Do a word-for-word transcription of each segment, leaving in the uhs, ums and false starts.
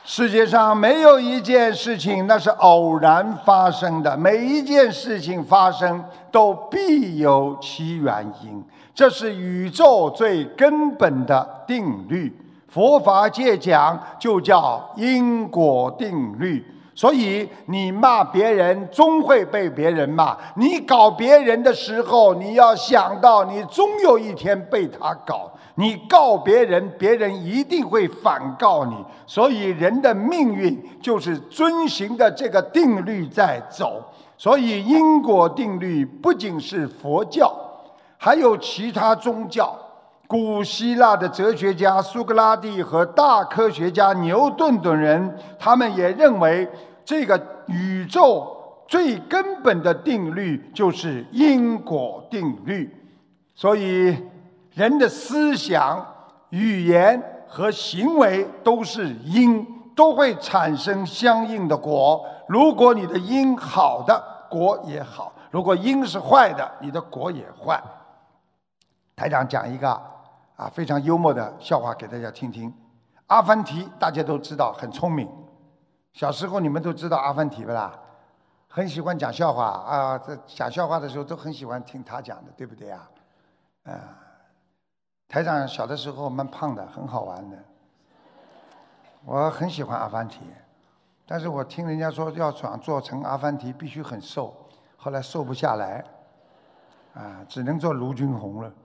世界上没有一件事情那是偶然发生的，每一件事情发生都必有其原因，这是宇宙最根本的定律。佛法界讲就叫因果定律。所以你骂别人终会被别人骂，你搞别人的时候，你要想到你终有一天被他搞，你告别人，别人一定会反告你。所以人的命运就是遵循的这个定律在走。所以因果定律不仅是佛教，还有其他宗教。古希腊的哲学家苏格拉底和大科学家牛顿等人，他们也认为这个宇宙最根本的定律就是因果定律。所以人的思想、语言和行为都是因，都会产生相应的果。如果你的因好的，果也好；如果因是坏的，你的果也坏。台长讲一个啊非常幽默的笑话给大家听听。阿凡提大家都知道很聪明，小时候你们都知道阿凡提不啦？很喜欢讲笑话啊，这讲笑话的时候都很喜欢听他讲的，对不对呀？啊，台长小的时候蛮胖的，很好玩的。我很喜欢阿凡提，但是我听人家说要想做成阿凡提必须很瘦，后来瘦不下来，啊，只能做卢军红了。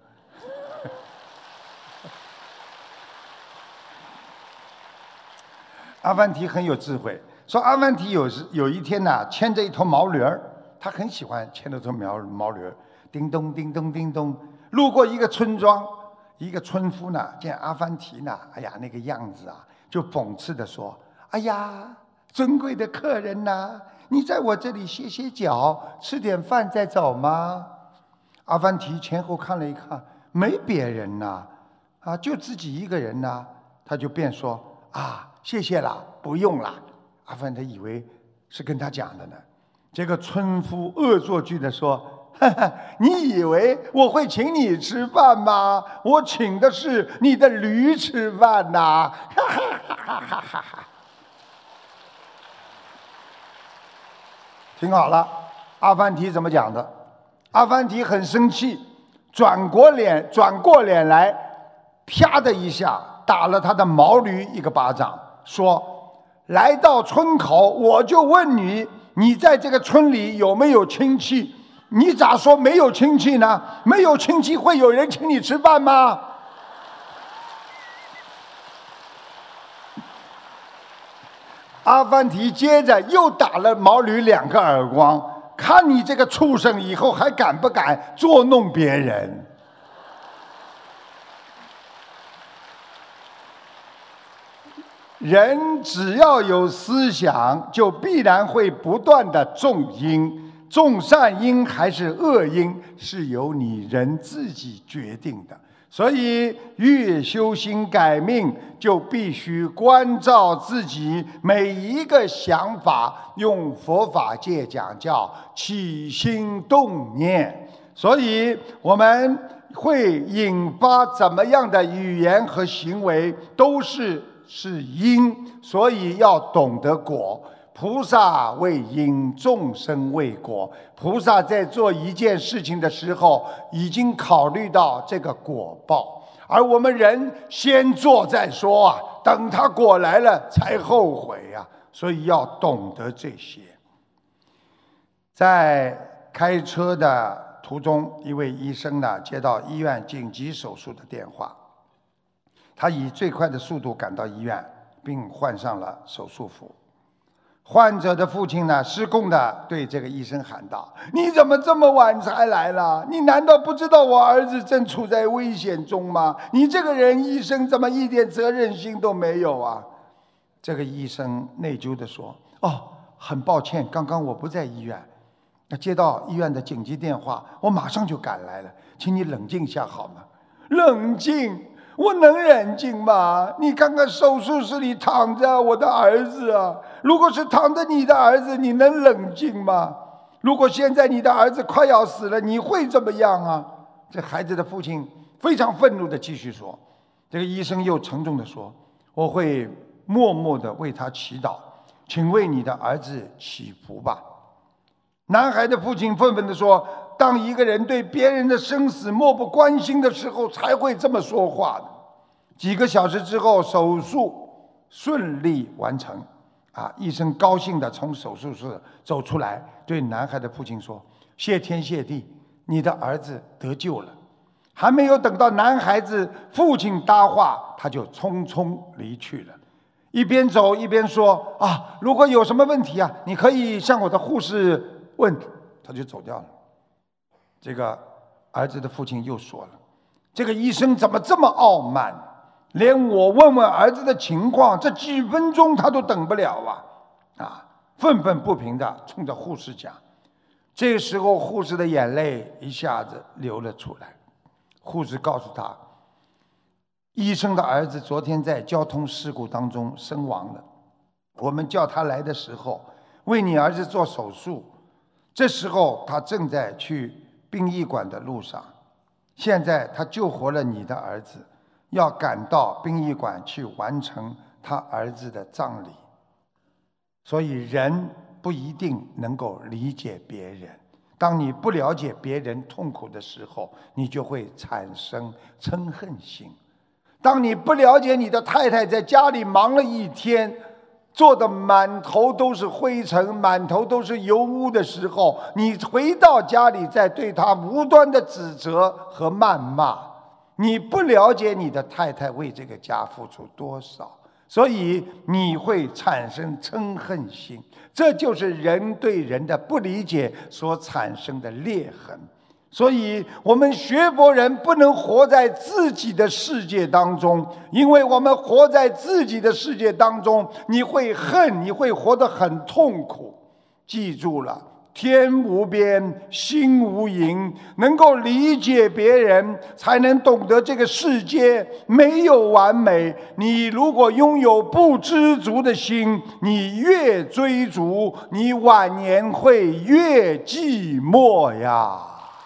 阿凡提很有智慧，说阿凡提有时有一天呢、啊，牵着一头毛驴儿，他很喜欢牵着头毛毛驴儿，叮咚叮咚叮咚，路过一个村庄，一个村夫呢见阿凡提呢，哎呀那个样子啊，就讽刺地说：“哎呀，尊贵的客人呐、啊，你在我这里歇歇脚，吃点饭再走吗？”阿凡提前后看了一看，没别人呐、啊，啊，就自己一个人呐、啊，他就便说：“啊。”谢谢了，不用了。阿凡提以为是跟他讲的呢，这个村夫恶作剧地说：“哈哈，你以为我会请你吃饭吗？我请的是你的驴吃饭呐！”哈哈哈哈哈哈！听好了，阿凡提怎么讲的？阿凡提很生气，转过脸，转过脸来，啪的一下打了他的毛驴一个巴掌。说来到村口，我就问你，你在这个村里有没有亲戚？你咋说没有亲戚呢？没有亲戚会有人请你吃饭吗？阿凡提接着又打了毛驴两个耳光，看你这个畜生以后还敢不敢捉弄别人？人只要有思想，就必然会不断的种因，种善因还是恶因，是由你人自己决定的。所以越修心改命，就必须关照自己每一个想法，用佛法界讲叫起心动念。所以我们会引发怎么样的语言和行为，都是是因，所以要懂得果。菩萨为因，众生为果。菩萨在做一件事情的时候，已经考虑到这个果报，而我们人先做再说啊，等他果来了才后悔啊。所以要懂得这些。在开车的途中，一位医生呢接到医院紧急手术的电话。他以最快的速度赶到医院，并换上了手术服。患者的父亲呢，失控地对这个医生喊道：“你怎么这么晚才来了？你难道不知道我儿子正处在危险中吗？你这个人，医生怎么一点责任心都没有啊？”这个医生内疚地说：“哦，很抱歉，刚刚我不在医院。那接到医院的紧急电话，我马上就赶来了，请你冷静一下好吗？”冷静？我能冷静吗？你看看手术室里躺着我的儿子啊！如果是躺着你的儿子，你能冷静吗？如果现在你的儿子快要死了，你会怎么样啊？这孩子的父亲非常愤怒地继续说。这个医生又沉重地说：“我会默默地为他祈祷，请为你的儿子祈福吧。”男孩的父亲愤愤地说：“当一个人对别人的生死漠不关心的时候，才会这么说话的。”几个小时之后，手术顺利完成。啊！医生高兴地从手术室走出来，对男孩的父亲说：“谢天谢地，你的儿子得救了。”还没有等到男孩子父亲搭话，他就匆匆离去了。一边走一边说：“啊，如果有什么问题啊，你可以向我的护士问。”他就走掉了。这个儿子的父亲又说了：“这个医生怎么这么傲慢？连我问问儿子的情况，这几分钟他都等不了啊！”啊，愤愤不平地冲着护士讲。这个时候，护士的眼泪一下子流了出来。护士告诉他，医生的儿子昨天在交通事故当中身亡了。我们叫他来的时候，为你儿子做手术，这时候他正在去殡仪馆的路上。现在他救活了你的儿子，要赶到殡仪馆去完成他儿子的葬礼。所以人不一定能够理解别人。当你不了解别人痛苦的时候，你就会产生嗔恨心。当你不了解你的太太在家里忙了一天，做得满头都是灰尘，满头都是油污的时候，你回到家里再对她无端的指责和谩骂，你不了解你的太太为这个家付出多少，所以你会产生嗔恨心。这就是人对人的不理解所产生的裂痕。所以我们学佛人不能活在自己的世界当中，因为我们活在自己的世界当中，你会恨，你会活得很痛苦。记住了，天无边，心无垠，能够理解别人，才能懂得这个世界没有完美。你如果拥有不知足的心，你越追逐，你晚年会越寂寞呀。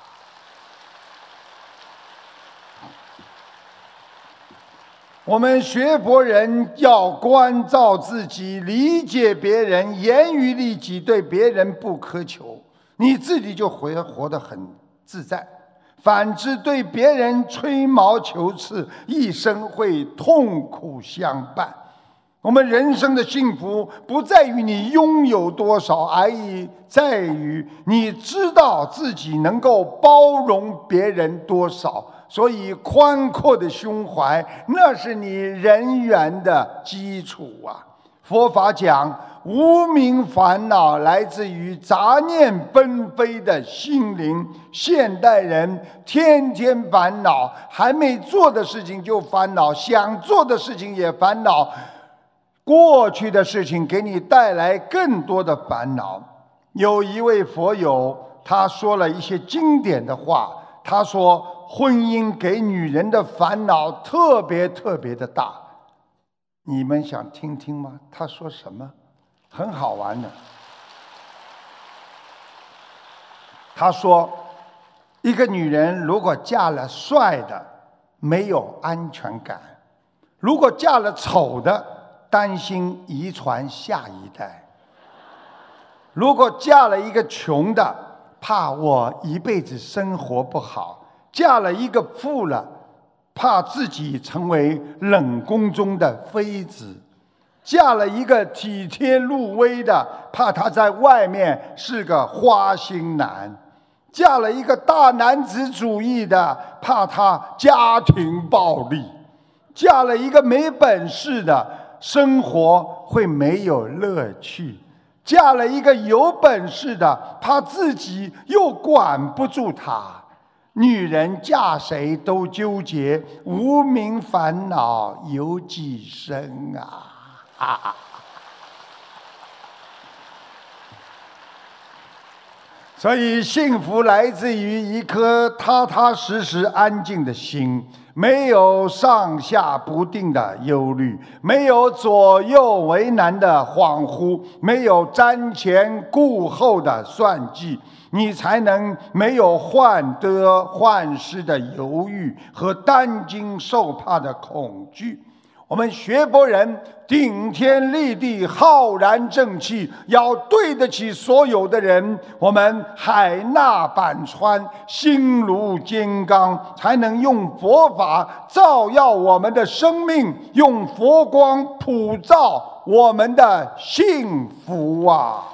我们学佛人要关照自己，理解别人，严于律己，对别人不苛求，你自己就会活得很自在。反之，对别人吹毛求疵，一生会痛苦相伴。我们人生的幸福不在于你拥有多少，而在于你知道自己能够包容别人多少。所以宽阔的胸怀，那是你人缘的基础啊。佛法讲，无明烦恼来自于杂念纷飞的心灵。现代人天天烦恼，还没做的事情就烦恼，想做的事情也烦恼，过去的事情给你带来更多的烦恼。有一位佛友，他说了一些经典的话，他说婚姻给女人的烦恼特别特别的大。你们想听听吗？他说什么？很好玩的。他说，一个女人如果嫁了帅的，没有安全感；如果嫁了丑的，担心遗传下一代；如果嫁了一个穷的，怕我一辈子生活不好；嫁了一个富了，怕自己成为冷宫中的妃子；嫁了一个体贴入微的，怕他在外面是个花心男；嫁了一个大男子主义的，怕他家庭暴力；嫁了一个没本事的，生活会没有乐趣；嫁了一个有本事的，怕自己又管不住他。女人嫁谁都纠结，无名烦恼有几生啊！啊所以幸福来自于一颗踏踏实实安静的心，没有上下不定的忧虑，没有左右为难的恍惚，没有瞻前顾后的算计，你才能没有患得患失的犹豫和担惊受怕的恐惧。 我们学佛人顶天立地，浩然正气，要对得起所有的人。我们海纳百川，心如金刚，才能用佛法照耀我们的生命，用佛光普照我们的幸福啊！